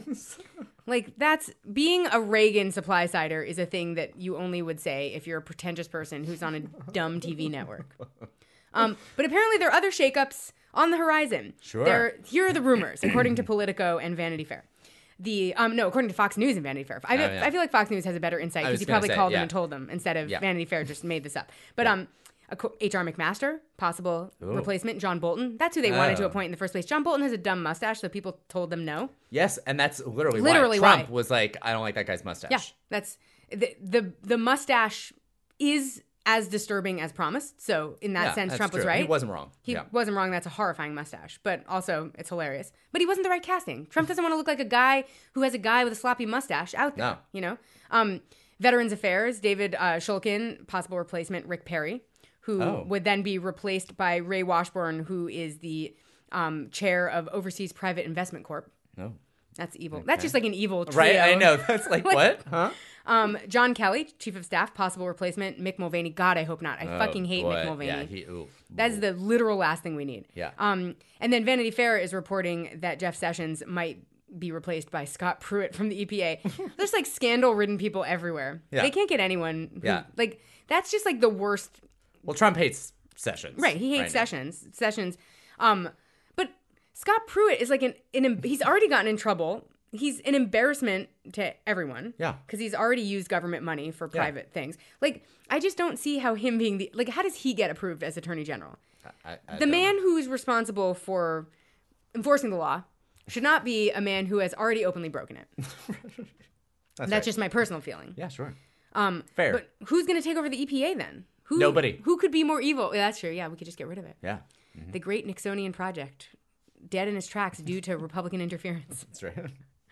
Like, that's being a Reagan supply sider is a thing that you only would say if you're a pretentious person who's on a dumb T V network. Um, but apparently there are other shakeups on the horizon. Sure. There, here are the rumors, according to Politico and Vanity Fair. The um no, according to Fox News and Vanity Fair. I, Oh, yeah. I feel like Fox News has a better insight I because was he gonna probably say, called them yeah. and told them instead of Yeah. Vanity Fair just made this up. But um, a co- H R McMaster, possible Ooh. replacement. John Bolton. That's who they wanted to Oh. appoint in the first place. John Bolton has a dumb mustache, so people told them no. Yes, and that's literally, Literally why Trump why. was like, I don't like that guy's mustache. Yeah, that's the the the mustache is as disturbing as promised. So in that Yeah, sense, that's Trump was true. right. He wasn't wrong. He Yeah. wasn't wrong. That's a horrifying mustache, but also it's hilarious. But he wasn't the right casting. Trump doesn't want to look like a guy who has a guy with a sloppy mustache out there. No. You know. Um, Veterans Affairs, David uh, Shulkin, possible replacement, Rick Perry, who Oh. would then be replaced by Ray Washburn, who is the um, chair of Overseas Private Investment Corp. No. That's evil. That's just like an evil trio. Right? I know. That's like, Like- what? Huh? Um, John Kelly, chief of staff, possible replacement. Mick Mulvaney. God, I hope not. I fucking hate Oh, boy. Mick Mulvaney. Yeah, he, oof. That's the literal last thing we need. Yeah. Um, and then Vanity Fair is reporting that Jeff Sessions might be replaced by Scott Pruitt from the E P A. There's like scandal-ridden people everywhere. Yeah. They can't get anyone. Who, Yeah. Like that's just like the worst. Well, Trump hates Sessions. Right. He hates right now. Sessions. Sessions. Um, but Scott Pruitt is like an, an he's already gotten in trouble. He's an embarrassment to everyone. Yeah. Because he's already used government money for private things. Like, I just don't see how him being the, like, how does he get approved as Attorney General? I, I The don't man know. who's responsible for enforcing the law should not be a man who has already openly broken it. That's, That's right. just my personal feeling. Yeah, sure. Um, Fair. But who's going to take over the E P A then? Who, Nobody. Who could be more evil? Yeah, that's true. Yeah, we could just get rid of it. Yeah. The Great Nixonian Project, dead in its tracks due to Republican interference. That's right.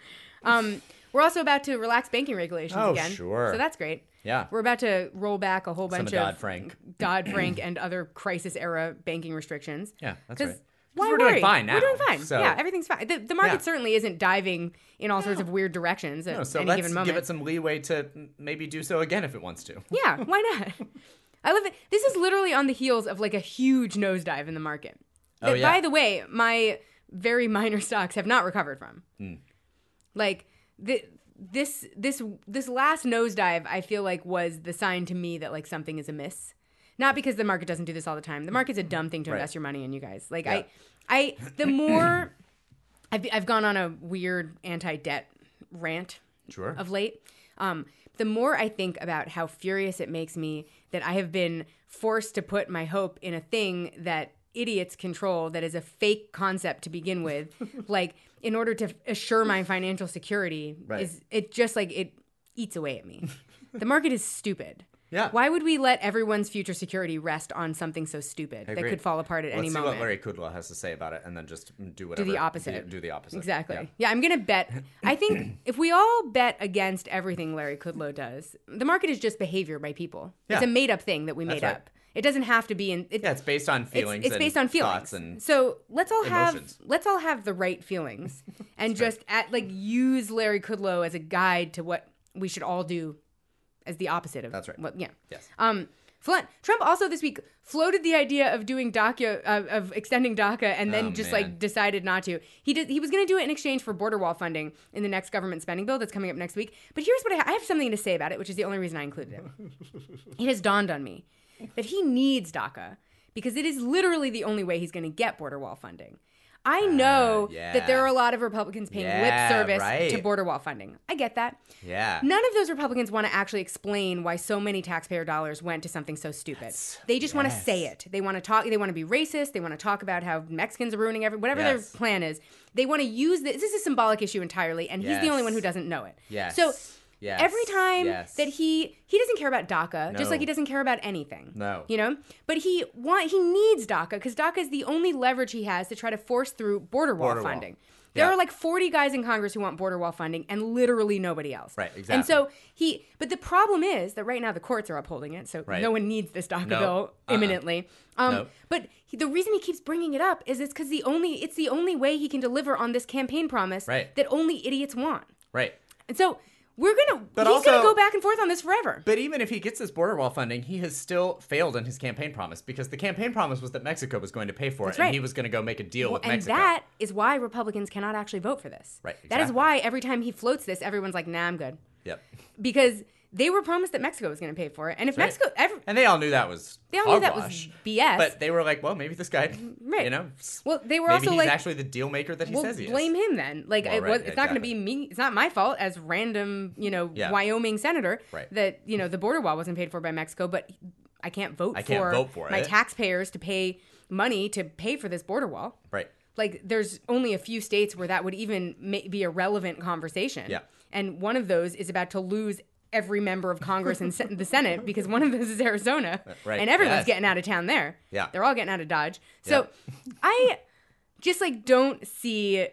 Um, we're also about to relax banking regulations Oh, again. sure. So that's great. Yeah. We're about to roll back a whole Some bunch of of Dodd-Frank. Dodd-Frank and other crisis era banking restrictions. Yeah, that's 'Cause right. 'Cause Why we're doing worry? fine now, We're doing fine. so- Yeah, everything's fine. The, the market Yeah. certainly isn't diving in all sorts of weird directions at No, so any let's given moment. give it some leeway to m- maybe do so again if it wants to. Yeah, why not? I love it. This is literally on the heels of like a huge nosedive in the market. Oh, That, yeah. By the way, my very minor stocks have not recovered from. Hmm. Like the this this this last nosedive, I feel like, was the sign to me that like something is amiss. Not because the market doesn't do this all the time. The market's a dumb thing to right. invest your money in, you guys. Like yeah. I, I the more I've I've gone on a weird anti-debt rant sure. of late. Um, the more I think about how furious it makes me that I have been forced to put my hope in a thing that idiots control, that is a fake concept to begin with, like in order to assure my financial security, right. is it just like it eats away at me. The market is stupid. Yeah. Why would we let everyone's future security rest on something so stupid that could fall apart at Let's any see moment? what Larry Kudlow has to say about it, and then just do whatever. Do the opposite. Do, do the opposite. Exactly. Yeah, yeah I'm going to bet. I think if we all bet against everything Larry Kudlow does, the market is just behavior by people. Yeah. It's a made-up thing that we made That's right. up. It doesn't have to be in. It, yeah, it's based on feelings. It's, it's based on feelings. Thoughts and so let's all emotions. have let's all have the right feelings, and just at like use Larry Kudlow as a guide to what we should all do, as the opposite of. That's right. What, yeah. Yes. Um. Trump also this week floated the idea of doing DACA, uh, of extending DACA, and then Oh, just man. like decided not to. He did. He was going to do it in exchange for border wall funding in the next government spending bill that's coming up next week. But here's what I, ha- I have something to say about it, which is the only reason I included it. It has dawned on me that he needs DACA because it is literally the only way he's going to get border wall funding. I know uh, yeah. that there are a lot of Republicans paying Yeah, lip service right. to border wall funding. I get that. Yeah. None of those Republicans want to actually explain why so many taxpayer dollars went to something so stupid. That's, they just yes. want to say it. They want to talk. They want to be racist. They want to talk about how Mexicans are ruining every whatever Yes. their plan is. They want to use this. This is a symbolic issue entirely, and he's Yes. the only one who doesn't know it. Yes. So Yes. every time Yes. that he he doesn't care about DACA, just No. like he doesn't care about anything. No. You know, but he want he needs DACA because DACA is the only leverage he has to try to force through border wall Border wall. funding. There Yeah. are like forty guys in Congress who want border wall funding and literally nobody else. Right, exactly. And so he, but the problem is that right now the courts are upholding it, so Right. no one needs this DACA No. bill Uh-uh. imminently. Um, No. But he, the reason he keeps bringing it up is it's because the only it's the only way he can deliver on this campaign promise Right. that only idiots want. Right. And so we're gonna But he's gonna also- go back and forth on this forever. But even if he gets this border wall funding, he has still failed in his campaign promise because the campaign promise was that Mexico was going to pay for That's it, right. and he was going to go make a deal Well, with and Mexico. that is why Republicans cannot actually vote for this. Right, That is exactly. why every time he floats this, everyone's like, "Nah, I'm good," Yep. because they were promised that Mexico was going to pay for it, and if Right. Mexico, every, And they all knew that was they all knew that hogwash. was B S. But they were like, well, maybe this guy, Right. you know, Well, they were maybe also he's like, actually the deal maker that he well, says he is. blame him then. Like, Well, it right, was, it's not going to exactly. be me. It's not my fault as random, you know, Yeah. Wyoming senator Right. that you know the border wall wasn't paid for by Mexico, but I can't vote I for can't vote for my it. taxpayers to pay money to pay for this border wall. Right. Like, there's only a few states where that would even ma- be a relevant conversation. Yeah. And one of those is about to lose every member of Congress and se- the Senate because one of those is Arizona. Right. And everyone's Yes. getting out of town there. Yeah. They're all getting out of Dodge. So I just, like, don't see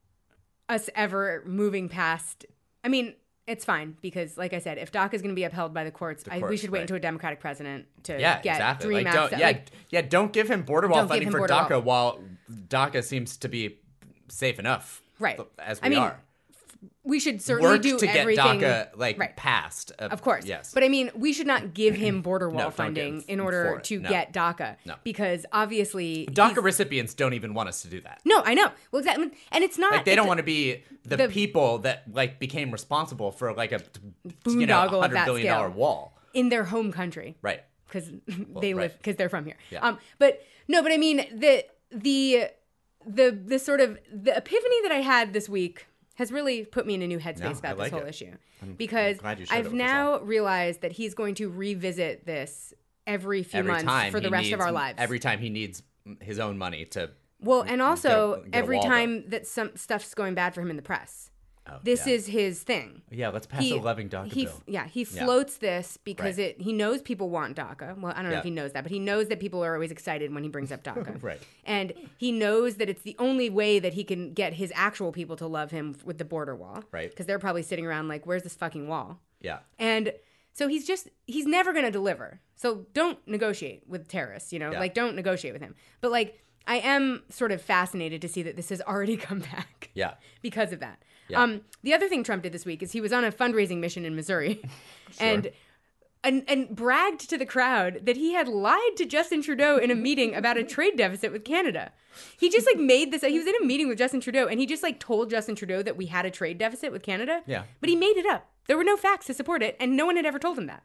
us ever moving past. I mean, it's fine because, like I said, if DACA is going to be upheld by the courts, I, we courts, should wait right. until a Democratic president to Yeah, get exactly. Dream Like, Act. don't, yeah, like, yeah, don't give him border wall Don't give funding him for border wall. DACA while DACA seems to be safe enough. Right. As we I mean, are. we should certainly Work do to get everything. DACA, like, Right. passed. Uh, Of course. Yes. But I mean, we should not give him border wall No, don't funding give in for order it. to No. get DACA. No. Because obviously. DACA he's- recipients don't even want us to do that. No, I know. Well, exactly. And it's not. Like, they it's don't a- want to be the, the- people that, like, became responsible for, like, a, you know, Boondoggle of one hundred that billion dollar scale. wall. in their home country. Right. Because they right. live, because they're from here. Yeah. Um, but no, but I mean, the, the, the, the sort of, the epiphany that I had this week has really put me in a new headspace No, about I this like whole it. issue. I'm because glad you shared it I've with us now realized that he's going to revisit this every few Every months time for the he rest needs, of our lives. Every time he needs his own money to. Well, and also get a- get a every wall time that some stuff's going bad for him in the press. Oh, This yeah. is his thing. Yeah, let's pass a loving DACA he, bill. Yeah, he Yeah. floats this because Right. it. He knows people want DACA. Well, I don't know Yeah. if he knows that, but he knows that people are always excited when he brings up DACA. Right. And he knows that it's the only way that he can get his actual people to love him with the border wall. Right. Because they're probably sitting around like, where's this fucking wall? Yeah. And so he's just, he's never going to deliver. So don't negotiate with terrorists, you know, Yeah. like don't negotiate with him. But like, I am sort of fascinated to see that this has already come back. Yeah. Because of that. Yeah. Um, the other thing Trump did this week is he was on a fundraising mission in Missouri. Sure. And and, and bragged to the crowd that he had lied to Justin Trudeau in a meeting about a trade deficit with Canada. He just like made this, he was in a meeting with Justin Trudeau and he just like told Justin Trudeau that we had a trade deficit with Canada. Yeah. But he made it up. There were no facts to support it and no one had ever told him that.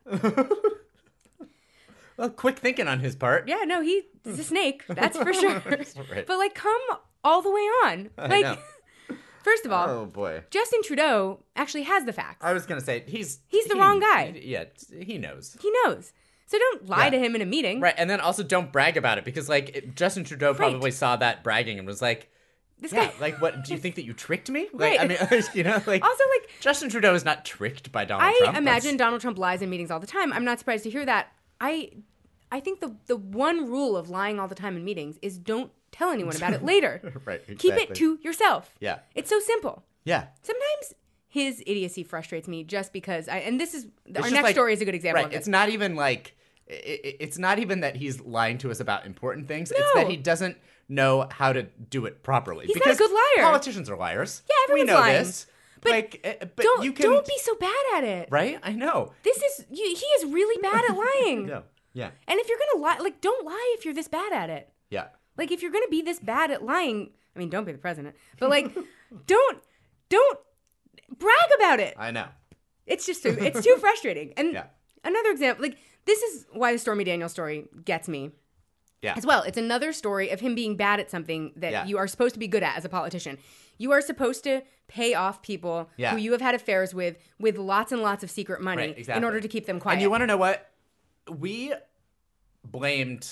Well, quick thinking on his part. Yeah, no, he's a snake. That's for sure. Right. But like come all the way on. I Like, know. first of all, Oh, boy. Justin Trudeau actually has the facts. I was going to say, he's... He's the he- wrong guy. he- yeah, he knows. He knows. So don't lie Yeah. to him in a meeting. Right, and then also don't brag about it, because, like, it, Justin Trudeau Right. probably saw that bragging and was like, This yeah, guy. like, what, do you think that you tricked me? Like, Right. I mean, you know, like... Also, like, Justin Trudeau is not tricked by Donald I Trump. imagine That's- Donald Trump lies in meetings all the time. I'm not surprised to hear that. I I think the the one rule of lying all the time in meetings is don't tell anyone about it later. Right, Keep it exactly. to yourself. Yeah. It's so simple. Yeah. Sometimes his idiocy frustrates me just because I and this is It's our just next like- story is a good example Right, of this. it's not even like... It, it- it's not even that he's lying to us about important things. It's No. that he doesn't know how to do it properly. He's not a because good liar. Politicians are liars. Yeah, everyone's we know lying. this. But like, uh, but don't you can... don't be so bad at it. Right? I know. This is you, he is really bad at lying. No. Yeah. And if you're gonna lie, like don't lie if you're this bad at it. Yeah. Like if you're gonna be this bad at lying, I mean, don't be the president, but like, don't don't brag about it. I know. It's just too it's too frustrating. And Yeah. another example, like this is why the Stormy Daniels story gets me Yeah. as well. It's another story of him being bad at something that Yeah. you are supposed to be good at as a politician. You are supposed to pay off people Yeah. who you have had affairs with with lots and lots of secret money Right, exactly. in order to keep them quiet. And you want to know what? We blamed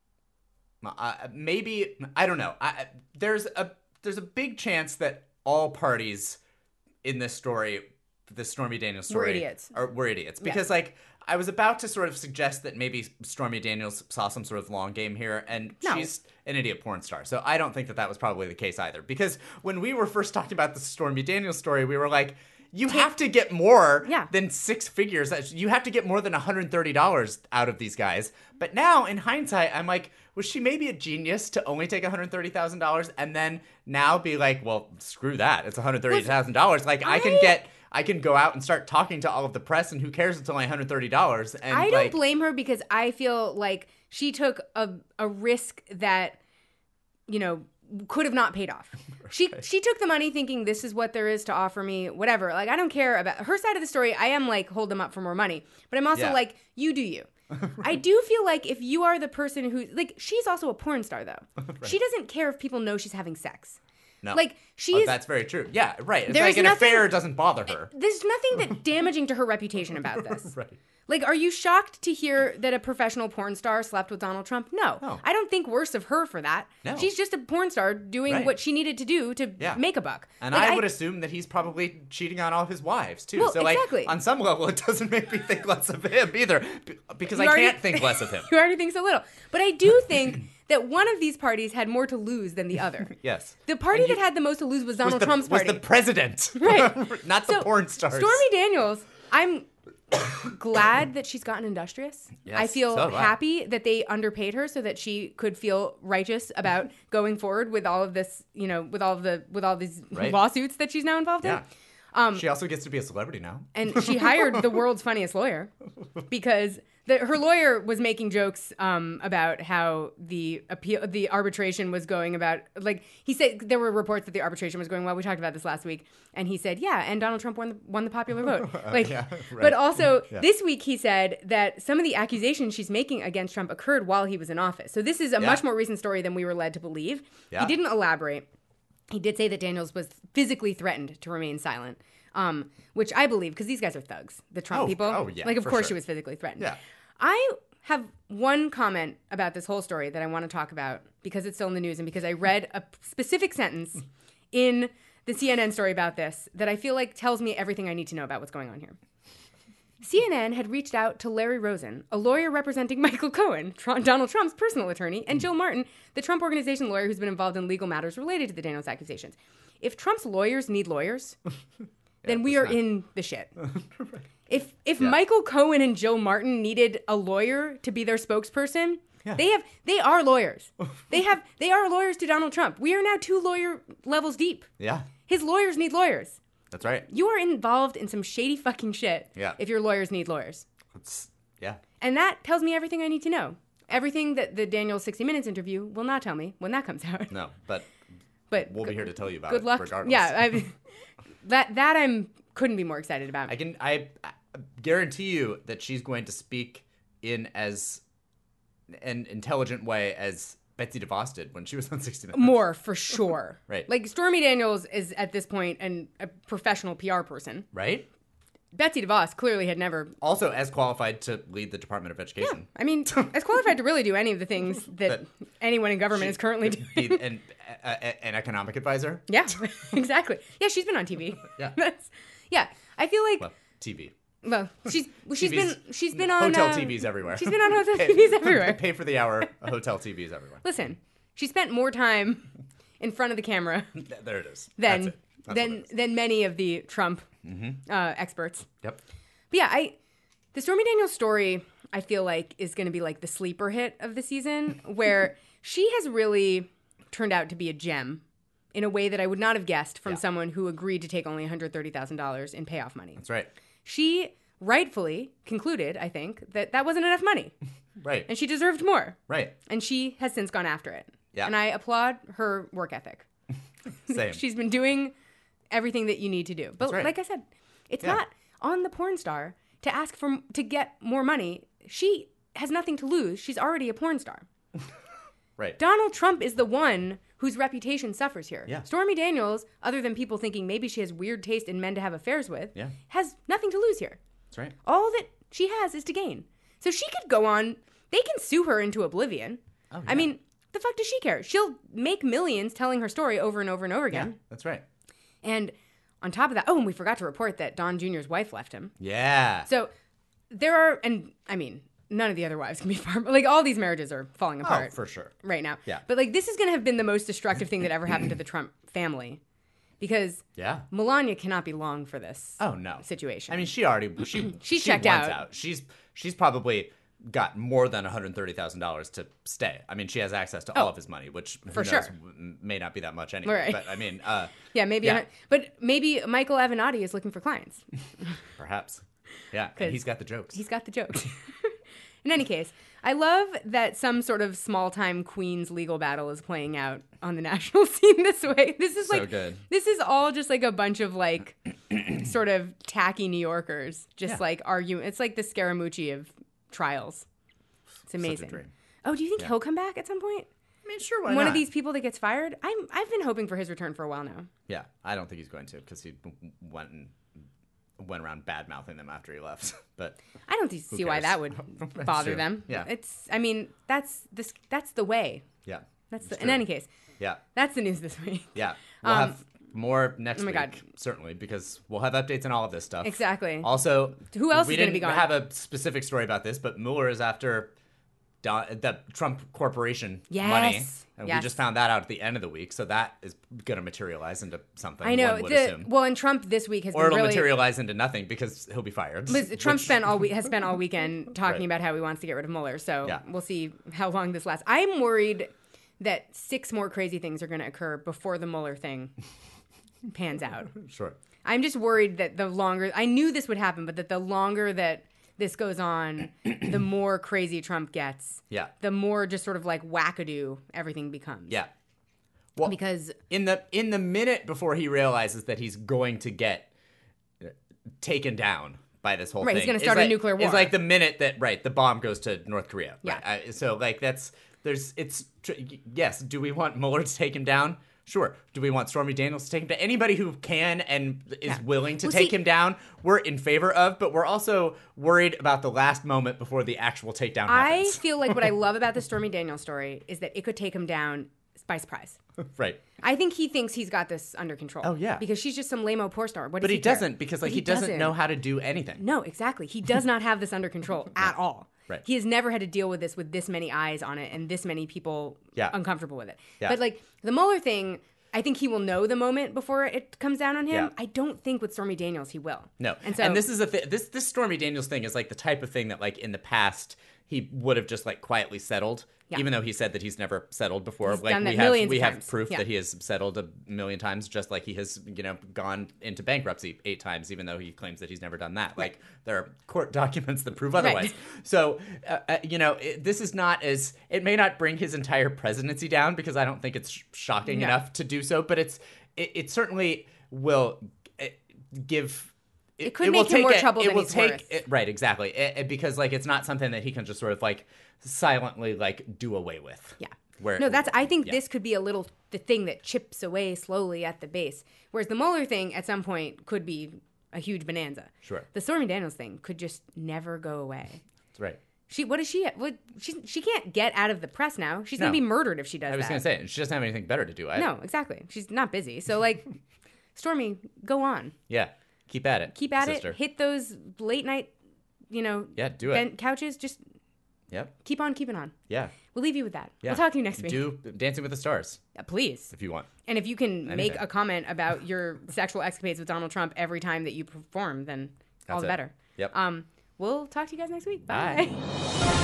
uh, maybe I don't know. I, there's a there's a big chance that all parties in this story, the Stormy Daniels story, Were idiots. Are, were idiots because like I was about to sort of suggest that maybe Stormy Daniels saw some sort of long game here, and No. she's an idiot porn star. So I don't think that that was probably the case either. Because when we were first talking about the Stormy Daniels story, we were like, you have to get more Yeah. than six figures. You have to get more than one hundred thirty dollars out of these guys. But now, in hindsight, I'm like, was she maybe a genius to only take one hundred thirty thousand dollars and then now be like, well, screw that. It's one hundred thirty thousand dollars. Like, I, I can get... I can go out and start talking to all of the press, and who cares? It's only one hundred thirty dollars. And I don't like, blame her because I feel like she took a a risk that, you know, could have not paid off. She she took the money thinking this is what there is to offer me, whatever. Like I don't care about her side of the story. I am like hold them up for more money, but I'm also Yeah. like you do you. I do feel like if you are the person who like she's also a porn star though. She doesn't care if people know she's having sex. No. Like Oh, she's that's very true. Yeah, right. It's There's like an nothing- affair doesn't bother her. there's nothing that damaging to her reputation about this. Right. Like, are you shocked to hear that a professional porn star slept with Donald Trump? No. No. I don't think worse of her for that. No. She's just a porn star doing Right. what she needed to do to Yeah. make a buck. And Like, I would assume that he's probably cheating on all his wives too. Well, so like exactly. on some level it doesn't make me think less of him either. b- Because You I already- can't think less of him. You already think so little. But I do think that one of these parties had more to lose than the other. Yes. The party And you- that had the most to lose was Donald was the, Trump's was party. the president. Right. Not the So, porn stars. Stormy Daniels, I'm glad that she's gotten industrious. Yes, I feel so do I. happy that they underpaid her so that she could feel righteous about going forward with all of this, you know, with all of the with all these Right. lawsuits that she's now involved Yeah. in. Um, She also gets to be a celebrity now. and she hired the world's funniest lawyer because the, her lawyer was making jokes um, about how the appeal, the arbitration was going about. Like he said, there were reports that the arbitration was going well. We talked about this last week, and he said, "Yeah, and Donald Trump won the, won the popular vote." Like, Yeah, right. but also Yeah. this week he said that some of the accusations she's making against Trump occurred while he was in office. So this is a Yeah. much more recent story than we were led to believe. Yeah. He didn't elaborate. He did say that Daniels was physically threatened to remain silent, um, which I believe because these guys are thugs, the Trump Oh, people. oh, yeah, like, of for course sure. she was physically threatened. Yeah. I have one comment about this whole story that I want to talk about because it's still in the news and because I read a specific sentence in the C N N story about this that I feel like tells me everything I need to know about what's going on here. C N N had reached out to Larry Rosen, a lawyer representing Michael Cohen, Tr- Donald Trump's personal attorney, and Jill Martin, the Trump Organization lawyer who's been involved in legal matters related to the Daniels accusations. If Trump's lawyers need lawyers, then we are that's not- in the shit. If if Yeah. Michael Cohen and Jill Martin needed a lawyer to be their spokesperson, Yeah. they have they are lawyers. they have they are lawyers to Donald Trump. We are now two lawyer levels deep. Yeah. His lawyers need lawyers. That's right. You are involved in some shady fucking shit Yeah. if your lawyers need lawyers. It's Yeah. And that tells me everything I need to know. Everything that the Daniel sixty minutes interview will not tell me when that comes out. No, but but we'll go- be here to tell you about good it luck. regardless. Yeah, I, that that I'm couldn't be more excited about. I can I, I guarantee you that she's going to speak in as an intelligent way as Betsy DeVos did when she was on sixty minutes. More, for sure. Right. Like, Stormy Daniels is, at this point, an, a professional P R person. Right? Betsy DeVos clearly had never... Also as qualified to lead the Department of Education. I mean, as qualified to really do any of the things that But anyone in government is currently doing. Be an, a, a, an economic advisor. Yeah, exactly. Yeah, she's been on T V. Yeah. That's, yeah, I feel like... Well, T V. Well, she's well, she's T Vs, been she's been on hotel uh, T Vs everywhere. She's been on hotel Pay- T Vs everywhere. Pay for the hour hotel T Vs everywhere. Listen, she spent more time in front of the camera Th- There it is. than That's it. That's what than it is. than many of the Trump uh, experts. Yep. But yeah, I the Stormy Daniels story I feel like is going to be like the sleeper hit of the season, where she has really turned out to be a gem in a way that I would not have guessed from Yeah. someone who agreed to take only one hundred thirty thousand dollars in payoff money. That's right. She rightfully concluded, I think, that that wasn't enough money Right. and she deserved more. Right. And she has since gone after it. Yeah. And I applaud her work ethic. Same. She's been doing everything that you need to do. But That's right. like I said, it's Yeah. not on the porn star to ask for to get more money. She has nothing to lose. She's already a porn star. Right. Donald Trump is the one whose reputation suffers here. Yeah. Stormy Daniels, other than people thinking maybe she has weird taste in men to have affairs with, Yeah. has nothing to lose here. That's right. All that she has is to gain. So she could go on. They can sue her into oblivion. Oh, I yeah. mean, the fuck does she care? She'll make millions telling her story over and over and over Yeah. again. That's right. And on top of that, oh, and we forgot to report that Don Junior's wife left him. Yeah. So there are, and I mean, none of the other wives can be far, like all these marriages are falling Oh, apart for sure. right now. Yeah. But like this is going to have been the most destructive thing that ever happened to the Trump family, because Yeah. Melania cannot be long for this Oh no. situation. I mean, she already she She's she checked wants out. She's she's probably got more than one hundred thirty thousand dollars to stay. I mean, she has access to all Oh, of his money, which who for knows, sure. w- may not be that much anyway. Right. But I mean, uh, yeah, maybe, Yeah. but maybe Michael Avenatti is looking for clients. perhaps. Yeah, 'Cause and he's got the jokes. He's got the jokes. In any case, I love that some sort of small-time Queens legal battle is playing out on the national scene this way. This is So like good. This is all just like a bunch of like sort of tacky New Yorkers just Yeah. like arguing. It's like the Scaramucci of trials. It's amazing. dream. Oh, do you think he'll come back at some point? I mean, sure, why One not? of these people that gets fired? I'm I've been hoping for his return for a while now. Yeah, I don't think he's going to because he w- went and went around bad mouthing them after he left. But I don't see why cares? that would That's bother true. them. Yeah. It's I mean, that's this that's the way. yeah, That's the, it's in true. any case. yeah, That's the news this week. yeah. We'll Um, have more next oh my week, God. certainly, because we'll have updates on all of this stuff. Exactly. Also, Who else we is gonna didn't be gone? have a specific story about this, but Mueller is after Don, the Trump Corporation Yes. money, and Yes. we just found that out at the end of the week. So that is going to materialize into something. I know. one would The, assume. well, and Trump this week has Or been it'll really. materialize into nothing because he'll be fired. Liz, Trump which- spent all week has spent all weekend talking Right. about how he wants to get rid of Mueller. So Yeah. we'll see how long this lasts. I'm worried that six more crazy things are going to occur before the Mueller thing pans out. Sure. I'm just worried that the longer I knew this would happen, but that the longer that this goes on, the more crazy Trump gets. Yeah. The more just sort of like wackadoo everything becomes. Yeah. Well, Because in the in the minute before he realizes that he's going to get uh, taken down by this whole Right, thing, he's gonna is start a like- nuclear war. Is like the minute that right the bomb goes to North Korea. Yeah. Right? I, so like that's there's it's tr- yes. Do we want Mueller to take him down? Sure. Do we want Stormy Daniels to take him down? Anybody who can and is Yeah. willing to Well, take see- him down, we're in favor of. But we're also worried about the last moment before the actual takedown I happens. feel like what I love about the Stormy Daniels story is that it could take him down by surprise. right. I think he thinks he's got this under control. Oh, yeah. Because she's just some lame-o porn star. What does But he care? doesn't because like But he, doesn't, know how to do anything. No, exactly. He does not have this under control at all. Right. He has never had to deal with this with this many eyes on it and this many people Yeah. uncomfortable with it. Yeah. But like the Mueller thing, I think he will know the moment before it comes down on him. Yeah. I don't think with Stormy Daniels he will. No, And so this is a th- this this Stormy Daniels thing is like the type of thing that like in the past he would have just like quietly settled Yeah. Even though he said that he's never settled before. He's like done that we have millions we of have times. proof Yeah. that he has settled a million times, just like he has, you know, gone into bankruptcy eight times, even though he claims that he's never done that. Like there are court documents that prove otherwise. Right. So, uh, uh, you know, it, this is not as it may not bring his entire presidency down because I don't think it's sh- shocking No. enough to do so, but it's it, it certainly will uh, give. It could will make him take more it- trouble it than will he's take worth. it- right, exactly, It- it- because like it's not something that he can just sort of like silently like do away with. Yeah. Where No, that's. I think yeah. this could be a little the thing that chips away slowly at the base, whereas the Mueller thing at some point could be a huge bonanza. Sure. The Stormy Daniels thing could just never go away. That's right. She, what is she? What she? She can't get out of the press now. She's No. gonna be murdered if she does I was that. gonna say she doesn't have anything better to do. I, No, exactly. She's not busy. So like, Stormy, go on. Yeah. Keep at it. Keep at sister. it. Hit those late night, you know, Yeah, do it. bent couches. Just Yep. keep on keeping on. Yeah. We'll leave you with that. Yeah. We'll talk to you next week. Do Dancing with the Stars Uh, please. if you want. And if you can make Anything. a comment about your sexual escapades with Donald Trump every time that you perform, then all That's the it. better. Yep. Um, we'll talk to you guys next week. Bye. Bye.